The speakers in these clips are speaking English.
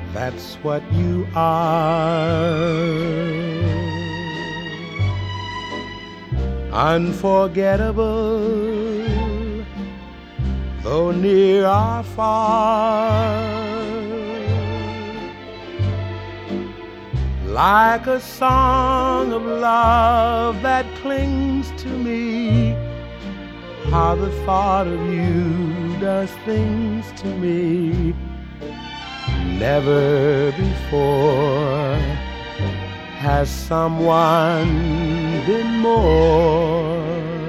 That's what you are. Unforgettable, though near or far. Like a song of love that clings to me, how the thought of you does things to me. Never before has someone been more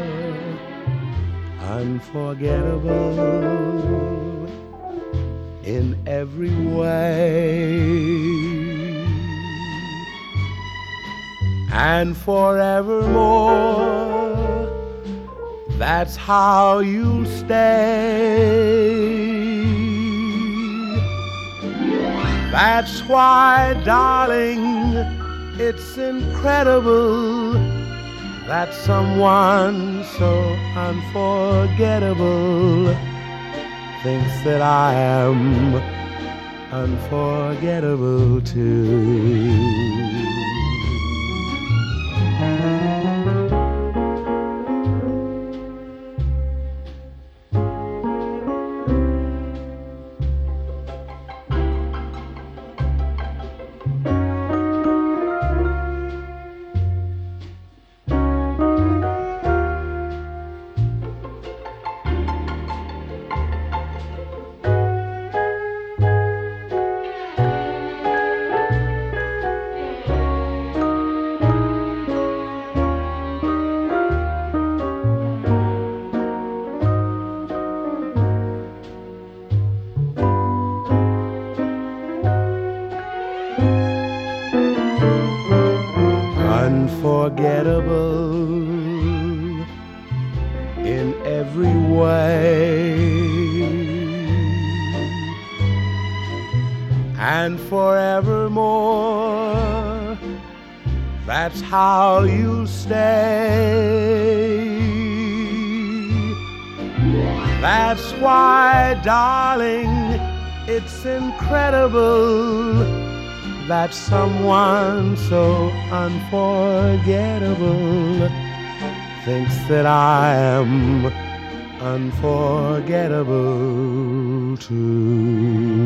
unforgettable in every way. And forevermore, that's how you'll stay. That's why, darling, it's incredible that someone so unforgettable thinks that I am unforgettable too. Unforgettable in every way, and forevermore, that's how you stay. That's why, darling, it's incredible that someone so unforgettable thinks that I am unforgettable too.